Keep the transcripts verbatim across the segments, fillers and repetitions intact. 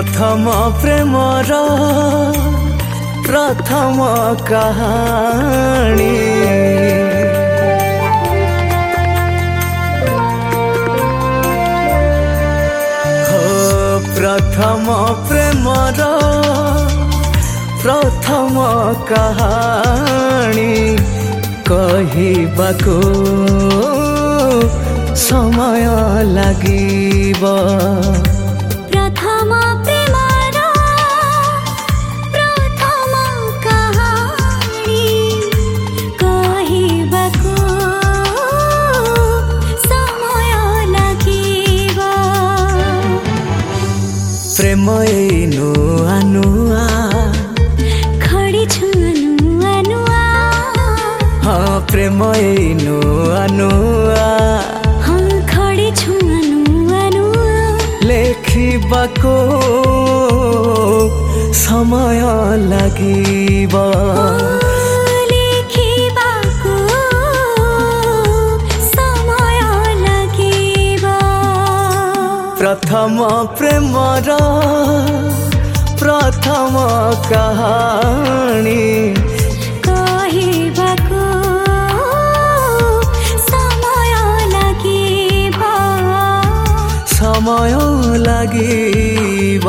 प्रथम प्रेमर प्रथम कहानी हो प्रथम प्रेमर प्रथम कहानी कहिबाको समय लागिब प्रथम प्रेमर प्रथम कहानी कहिबाको समय लागिब प्रेम ए नुआ नुआ खड़ी छु नुआ नुआ हाँ प्रेम ए नुआ नुआ लेखिबाको समय लागिब लेखिबाको समय लागिब प्रथम प्रेमर प्रथम कहानी कहिबाको समय लागिब समय लागिब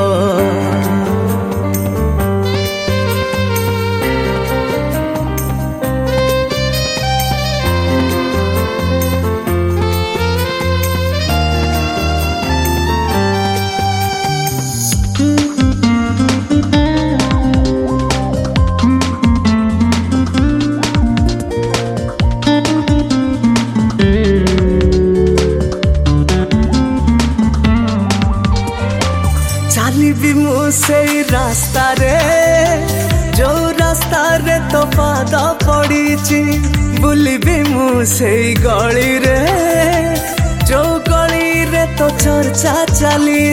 चालिबी मु से रास्ता रे जो रास्ता रे तो पाद पड़ी बुलिबी मु से गली रे जो गली रे तो चर्चा चली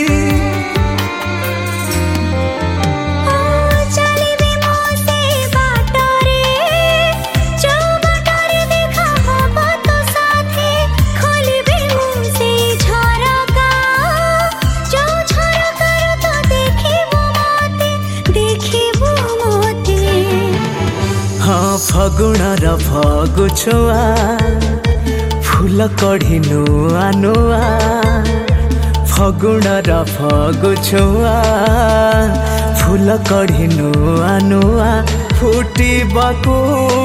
फगुणर फगु छुआ फूल कढ़ी नुआ नुआ फगुणर फगु छुआ फूल कढ़ी नुआ नुआ फुटिबाको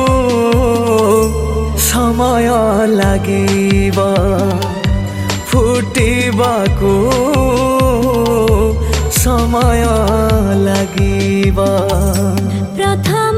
समय लागिब फुटिबाको समय लागिब प्रथम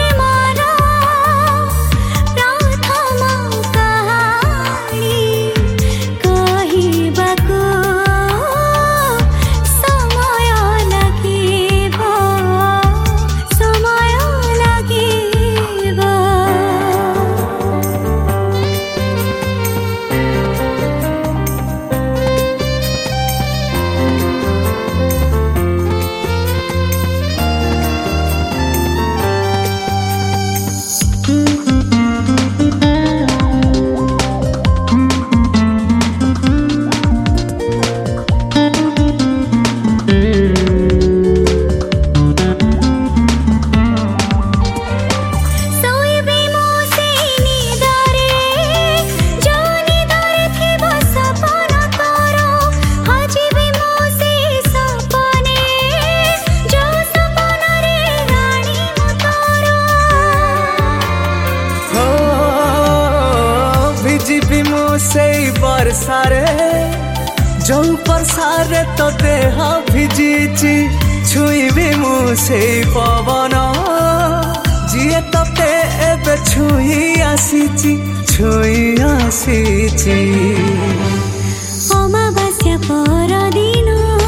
से बरसारे जो बरसारे तो देह भिजी छुईबी मु से पवन जीए तते एबे छुई आसीची छुई आसीची अमावास्या पर दिन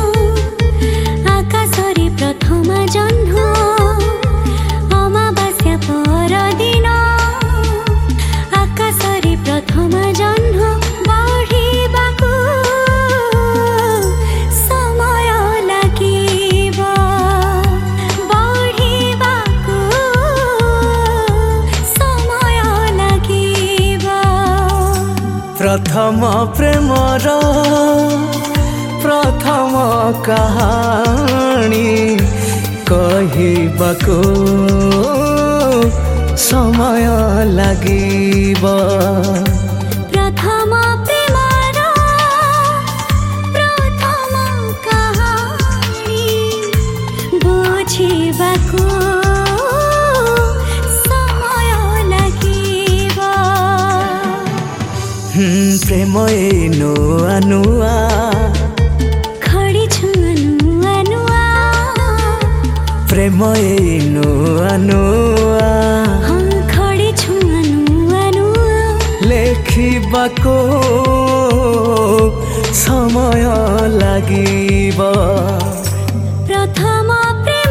आकाशरे प्रथम जह्न अमावास्या पर दिन आकाशरे प्रथम जह्न बढ़िबाको समय लागिब बढ़िबाको समय लागिब प्रथम प्रेमर प्रथम प्रथम कहानी कहबाको समय लागिब प्रथम प्रेमर प्रथम कहानी बुझिबाको समय लागिब प्रेम ए नुआ नुआ खडी छु नुआ नुआ प्रेम ए नुआ नुआ खडी छु नुआ नुआ लेखिबाको समय लागिब प्रथम प्रेम